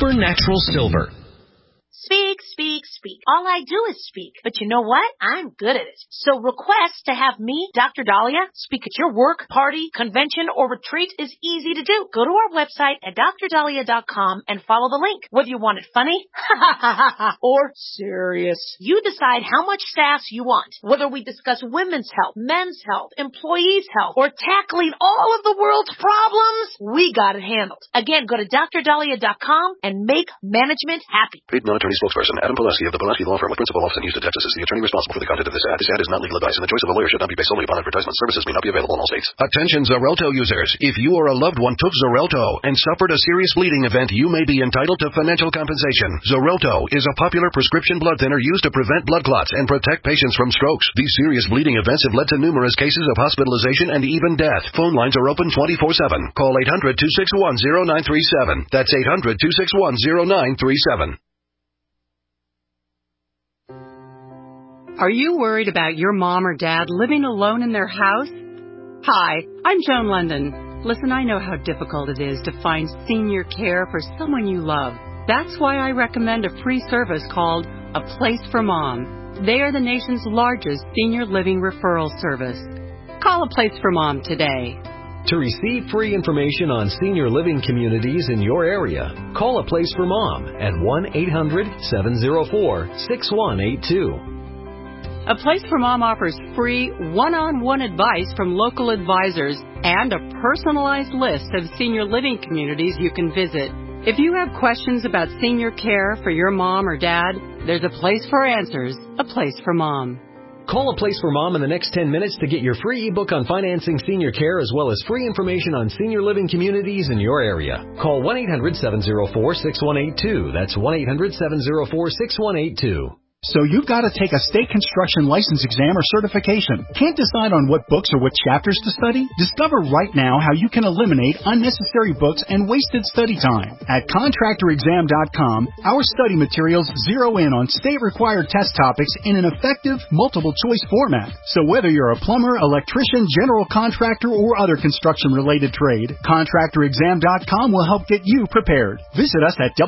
[SPEAKER 20] natural silver.
[SPEAKER 5] Speak, speak, speak. All I do is speak. But you know what? I'm good at it. So request to have me, Dr. Dahlia, speak at your work, party, convention, or retreat is easy to do. Go to our website at drdahlia.com and follow the link. Whether you want it funny or serious, you decide how much sass you want. Whether we discuss women's health, men's health, employees' health, or tackling all of the world's problems, we got it handled. Again, go to drdahlia.com and make management happy.
[SPEAKER 7] Paid non-attorney spokesperson Adam Pulaski of the Pulaski Law Firm with principal office in Houston, Texas is the attorney responsible for the content of this ad. This ad is not legal advice, and the choice of a lawyer should not be based solely upon advertisement. Services may not be available in all states. Attention Xarelto users. If you or a loved one took Xarelto and suffered a serious bleeding event, you may be entitled to financial compensation. Xarelto is a popular prescription blood thinner used to prevent blood clots and protect patients from strokes. These serious bleeding events have led to numerous cases of hospitalization and even death. Phone lines are open 24/7. Call 800-261-0937. That's 800-261-0937.
[SPEAKER 21] Are you worried about your mom or dad living alone in their house? Hi, I'm Joan London. Listen, I know how difficult it is to find senior care for someone you love. That's why I recommend a free service called A Place for Mom. They are the nation's largest senior living referral service. Call A Place for Mom today.
[SPEAKER 22] To receive free information on senior living communities in your area, call A Place for Mom at 1-800-704-6182.
[SPEAKER 21] A Place for Mom offers free one-on-one advice from local advisors and a personalized list of senior living communities you can visit. If you have questions about senior care for your mom or dad, there's a place for answers, A Place for Mom.
[SPEAKER 22] Call A Place for Mom in the next 10 minutes to get your free ebook on financing senior care as well as free information on senior living communities in your area. Call 1-800-704-6182. That's 1-800-704-6182.
[SPEAKER 23] So you've got to take a state construction license exam or certification. Can't decide on what books or what chapters to study? Discover right now how you can eliminate unnecessary books and wasted study time. At contractorexam.com, our study materials zero in on state-required test topics in an effective, multiple-choice format. So whether you're a plumber, electrician, general contractor, or other construction-related trade, contractorexam.com will help get you prepared. Visit us at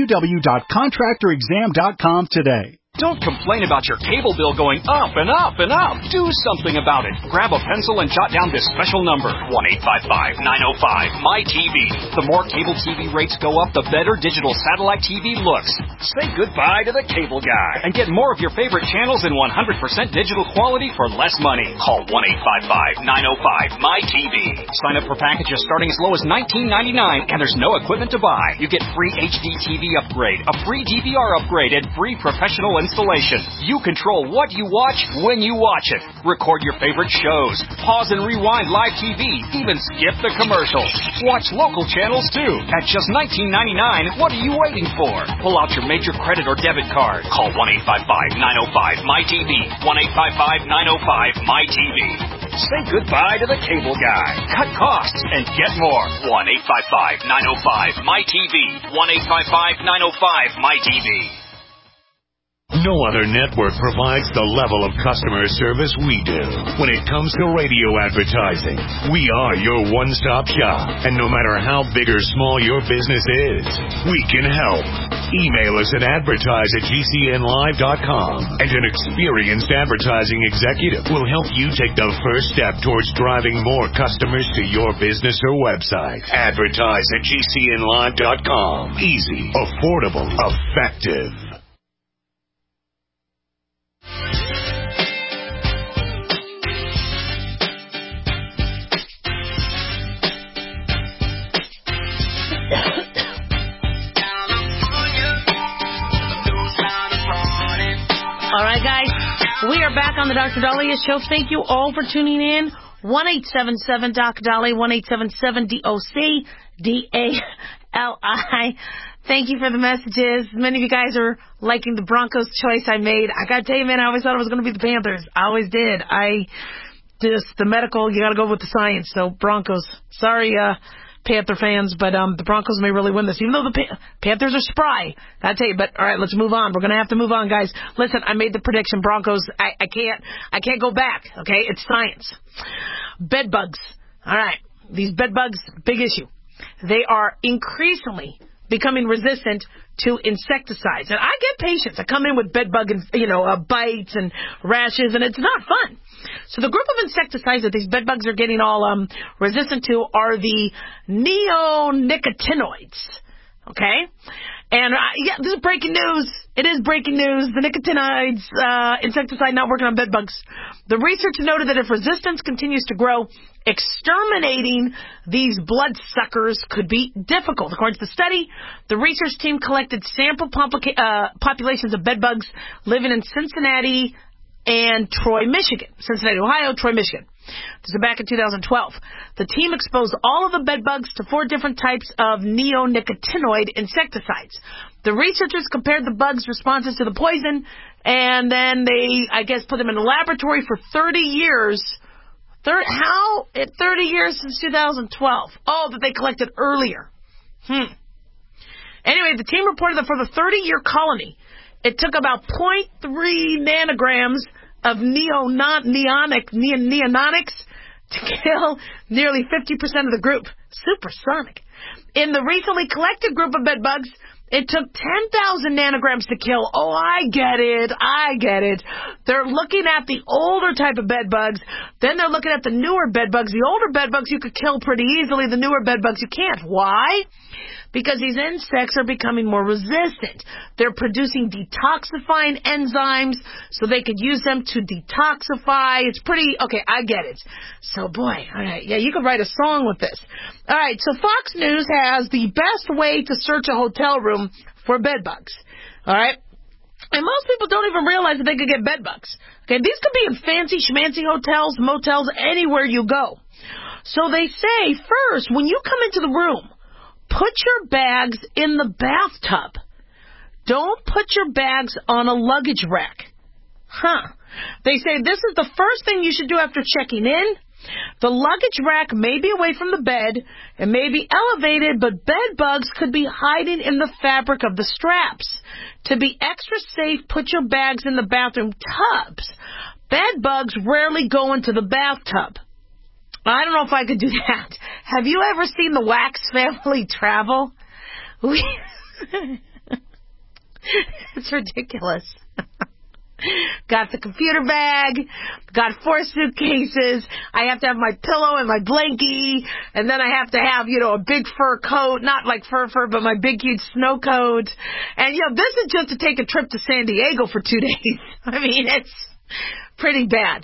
[SPEAKER 23] www.contractorexam.com today.
[SPEAKER 24] Don't complain about your cable bill going up and up and up. Do something about it. Grab a pencil and jot down this special number, 1-855-905-MY-TV. The more cable TV rates go up, the better digital satellite TV looks. Say goodbye to the cable guy and get more of your favorite channels in 100% digital quality for less money. Call 1-855-905-MY-TV. Sign up for packages starting as low as $19.99, and there's no equipment to buy. You get free HD TV upgrade, a free DVR upgrade, and free professional installation. You control what you watch when you watch it. Record your favorite shows. Pause and rewind live TV. Even skip the commercials. Watch local channels too. At just $19.99, what are you waiting for? Pull out your major credit or debit card. Call 1-855-905-MY-TV. 1-855-905-MY-TV. Say goodbye to the cable guy. Cut costs and get more. 1-855-905-MY-TV. 1-855-905-MY-TV.
[SPEAKER 15] No other network provides the level of customer service we do. When it comes to radio advertising, we are your one-stop shop. And no matter how big or small your business is, we can help. Email us at advertise@gcnlive.com, and an experienced advertising executive will help you take the first step towards driving more customers to your business or website. Advertise@gcnlive.com. Easy, affordable, effective.
[SPEAKER 4] All right, guys, we are back on the Dr. Dahlia Show. Thank you all for tuning in. 1-877-DOC-DALI, 1-877-DOC-DALI. Thank you for the messages. Many of you guys are liking the Broncos choice I made. I got to tell you, man, I always thought it was going to be the Panthers. I always did. The medical, you got to go with the science. So Broncos. Sorry, Panther fans, but the Broncos may really win this, even though the Panthers are spry. Gotta tell you, but all right, let's move on. We're gonna have to move on, guys. Listen, I made the prediction. Broncos. I can't go back. Okay, it's science. Bed bugs. All right, these bed bugs, big issue. They are increasingly becoming resistant to insecticides. And I get patients that come in with bed bug and, bites and rashes, and it's not fun. So the group of insecticides that these bed bugs are getting all resistant to are the neonicotinoids. Okay? And, this is breaking news. It is breaking news. The nicotinoids insecticide not working on bed bugs. The research noted that if resistance continues to grow, exterminating these bloodsuckers could be difficult. According to the study, the research team collected sample populations of bed bugs living in Cincinnati and Troy, Michigan. Cincinnati, Ohio, Troy, Michigan. This is back in 2012. The team exposed all of the bed bugs to 4 different types of neonicotinoid insecticides. The researchers compared the bugs' responses to the poison, and then they, put them in a laboratory for 30 years. 30 years since 2012. Oh, that they collected earlier. Anyway, the team reported that for the 30-year colony, it took about 0.3 nanograms of neonotics to kill nearly 50% of the group. Supersonic. In the recently collected group of bed bugs, it took 10,000 nanograms to kill. Oh, I get it. They're looking at the older type of bed bugs. Then they're looking at the newer bed bugs. The older bed bugs you could kill pretty easily. The newer bed bugs you can't. Why? Because these insects are becoming more resistant. They're producing detoxifying enzymes, so they could use them to detoxify. It's pretty, okay, I get it. So, boy, all right, yeah, you could write a song with this. All right, so Fox News has the best way to search a hotel room for bed bugs. All right? And most people don't even realize that they could get bed bugs. Okay, these could be in fancy schmancy hotels, motels, anywhere you go. So they say, first, when you come into the room, put your bags in the bathtub. Don't put your bags on a luggage rack. They say this is the first thing you should do after checking in. The luggage rack may be away from the bed and may be elevated, but bed bugs could be hiding in the fabric of the straps. To be extra safe, put your bags in the bathroom tubs. Bed bugs rarely go into the bathtub. I don't know if I could do that. Have you ever seen the Wax family travel? It's ridiculous. Got the computer bag, got 4 suitcases, I have to have my pillow and my blankie, and then I have to have, a big fur coat, not like fur, but my big huge snow coat. And, this is just to take a trip to San Diego for 2 days. I mean, it's pretty bad.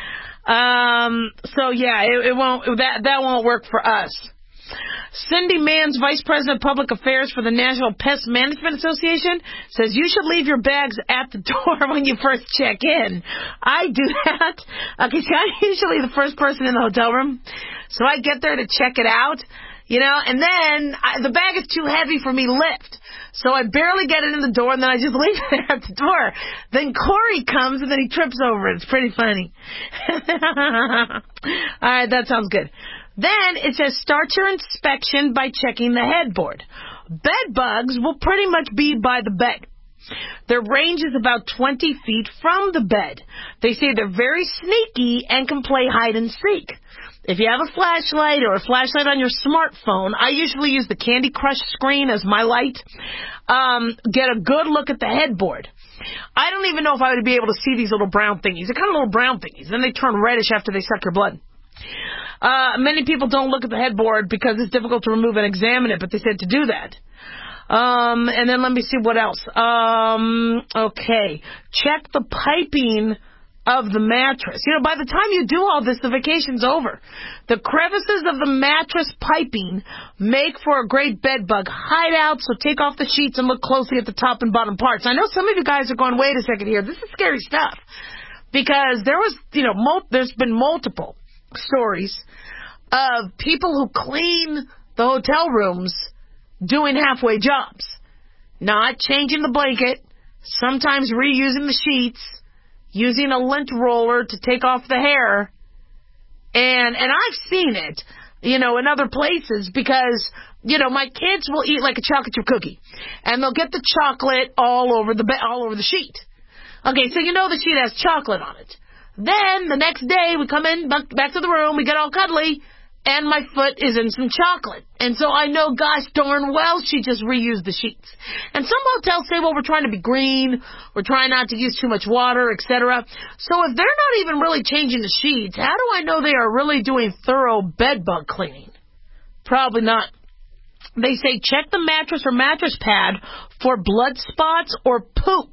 [SPEAKER 4] It won't, that won't work for us. Cindy Mann's Vice President of Public Affairs for the National Pest Management Association says you should leave your bags at the door when you first check in. I do that. Okay, see, I'm usually the first person in the hotel room, so I get there to check it out, and then the bag is too heavy for me to lift. So I barely get it in the door, and then I just leave it there at the door. Then Corey comes, and then he trips over it. It's pretty funny. All right, that sounds good. Then it says start your inspection by checking the headboard. Bed bugs will pretty much be by the bed. Their range is about 20 feet from the bed. They say they're very sneaky and can play hide and seek. If you have a flashlight or a flashlight on your smartphone, I usually use the Candy Crush screen as my light. Get a good look at the headboard. I don't even know if I would be able to see these little brown thingies. They're kind of little brown thingies. Then they turn reddish after they suck your blood. Many people don't look at the headboard because it's difficult to remove and examine it, but they said to do that. And then let me see what else. Okay. Check the piping of the mattress. By the time you do all this, the vacation's over. The crevices of the mattress piping make for a great bed bug hideout, so take off the sheets and look closely at the top and bottom parts. I know some of you guys are going, wait a second here, this is scary stuff. Because there was, there's been multiple stories of people who clean the hotel rooms doing halfway jobs. Not changing the blanket, sometimes reusing the sheets, using a lint roller to take off the hair. And I've seen it, in other places because, my kids will eat like a chocolate chip cookie. And they'll get the chocolate all over the sheet. Okay, so the sheet has chocolate on it. Then, the next day, we come in back to the room, we get all cuddly, and my foot is in some chocolate. And so I know, gosh darn well, she just reused the sheets. And some hotels say, well, we're trying to be green, we're trying not to use too much water, etc. So if they're not even really changing the sheets, how do I know they are really doing thorough bed bug cleaning? Probably not. They say check the mattress or mattress pad for blood spots or poop.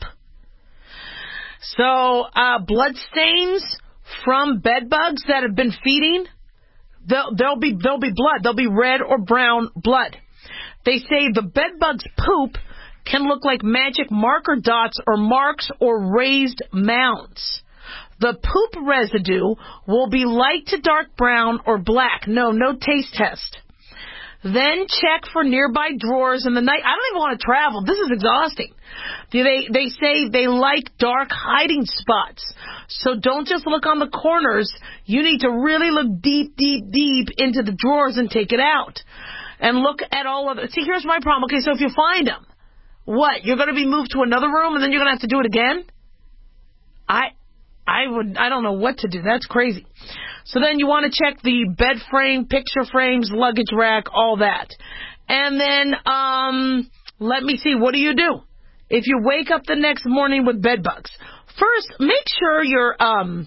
[SPEAKER 4] So blood stains from bed bugs that have been feeding, there'll be blood. There'll be red or brown blood. They say the bed bug's poop can look like magic marker dots or marks or raised mounds. The poop residue will be light to dark brown or black. No taste test. Then check for nearby drawers in the night. I don't even want to travel. This is exhausting. They say they like dark hiding spots. So don't just look on the corners. You need to really look deep into the drawers and take it out. And look at all of it. See, here's my problem. Okay, so if you find them, what? You're going to be moved to another room and then you're going to have to do it again? I don't know what to do. That's crazy. So then you want to check the bed frame, picture frames, luggage rack, all that. And then, let me see, what do you do if you wake up the next morning with bed bugs? First, make sure your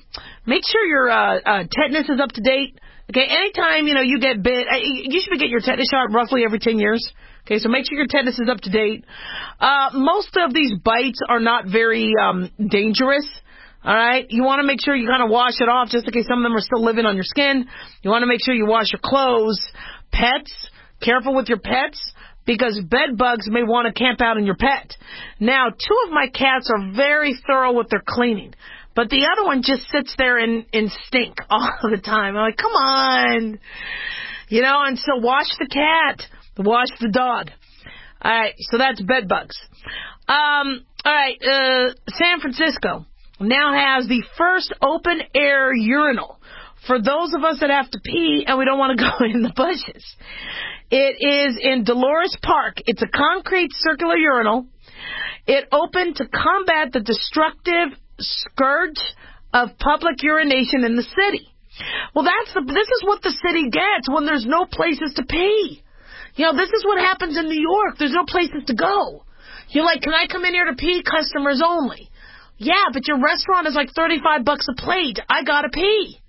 [SPEAKER 4] tetanus is up to date. Okay, anytime, you get bit, you should get your tetanus shot roughly every 10 years. Okay, so make sure your tetanus is up to date. Most of these bites are not very dangerous. All right, you want to make sure you kind of wash it off just in case some of them are still living on your skin. You want to make sure you wash your clothes. Pets, careful with your pets because bed bugs may want to camp out in your pet. Now, 2 of my cats are very thorough with their cleaning, but the other one just sits there in stink all the time. I'm like, come on. And so wash the cat, wash the dog. All right, so that's bed bugs. All right, San Francisco now has the first open-air urinal for those of us that have to pee and we don't want to go in the bushes. It is in Dolores Park. It's a concrete circular urinal. It opened to combat the destructive scourge of public urination in the city. Well, this is what the city gets when there's no places to pee. This is what happens in New York. There's no places to go. You're like, can I come in here to pee? Customers only. Yeah, but your restaurant is like $35 a plate. I gotta pee.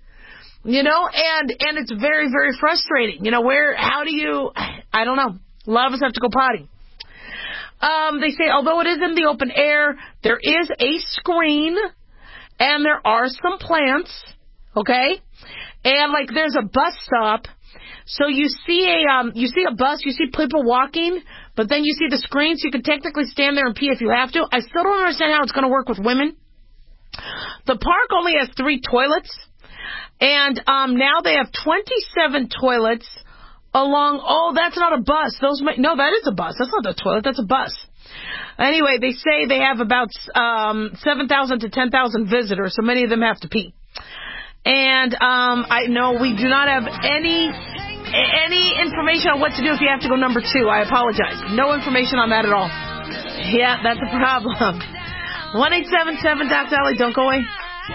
[SPEAKER 4] And it's very, very frustrating. How do you, I don't know. A lot of us have to go potty. They say, although it is in the open air, there is a screen and there are some plants, okay? And like there's a bus stop. So you see a bus, you see people walking, but then you see the screen, so you can technically stand there and pee if you have to. I still don't understand how it's going to work with women. The park only has 3 toilets, and now they have 27 toilets along. Oh, that's not a bus. No, that is a bus. That's not a toilet. That's a bus. Anyway, they say they have about 7,000 to 10,000 visitors, so many of them have to pee. And I know we do not have any information on what to do if you have to go number 2. I apologize. No information on that at all. Yeah, that's a problem. 1-877 Dr. Ellie, don't go away.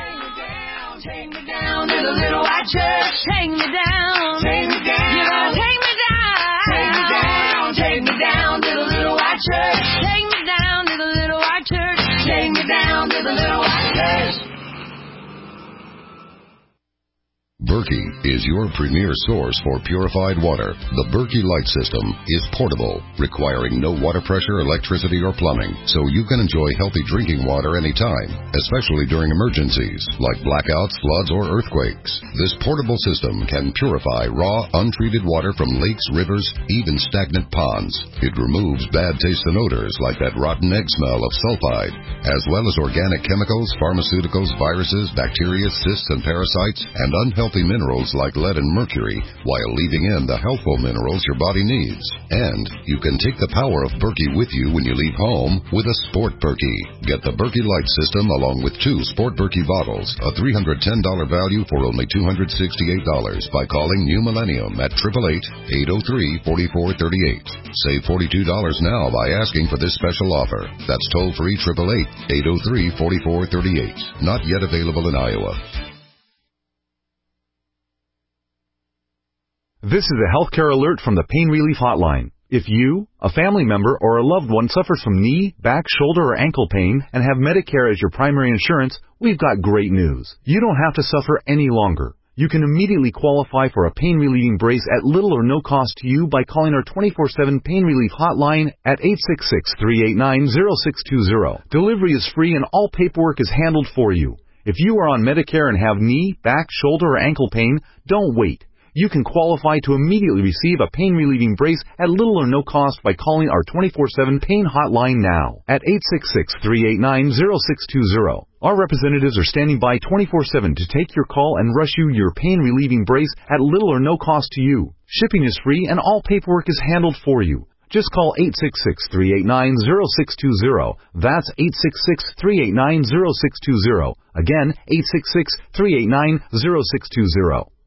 [SPEAKER 1] Take me down to the little white church. Take me down. Take me down. You gotta take me down. Take me down. Take me down to the little white church. Take me down to the little white church. Take me down to the little white church.
[SPEAKER 2] Berkey is your premier source for purified water. The Berkey Light System is portable, requiring no water pressure, electricity, or plumbing, so you can enjoy healthy drinking water anytime, especially during emergencies like blackouts, floods, or earthquakes. This portable system can purify raw, untreated water from lakes, rivers, even stagnant ponds. It removes bad taste and odors like that rotten egg smell of sulfide, as well as organic chemicals, pharmaceuticals, viruses, bacteria, cysts, and parasites, and unhealthy minerals like lead and mercury, while leaving in the healthful minerals your body needs. And you can take the power of Berkey with you when you leave home with a Sport Berkey. Get the Berkey Light System along with 2 Sport Berkey bottles, a $310 value for only $268 by calling New Millennium at 888-803-4438. Save $42 now by asking for this special offer. That's toll-free 888-803-4438. Not yet available in Iowa.
[SPEAKER 3] This is a healthcare alert from the Pain Relief Hotline. If you, a family member, or a loved one suffers from knee, back, shoulder, or ankle pain and have Medicare as your primary insurance, we've got great news. You don't have to suffer any longer. You can immediately qualify for a pain-relieving brace at little or no cost to you by calling our 24/7 Pain Relief Hotline at 866-389-0620. Delivery is free and all paperwork is handled for you. If you are on Medicare and have knee, back, shoulder, or ankle pain, don't wait. You can qualify to immediately receive a pain-relieving brace at little or no cost by calling our 24/7 Pain Hotline now at 866-389-0620. Our representatives are standing by 24/7 to take your call and rush you your pain-relieving brace at little or no cost to you. Shipping is free and all paperwork is handled for you. Just call 866-389-0620. That's 866-389-0620. Again, 866-389-0620.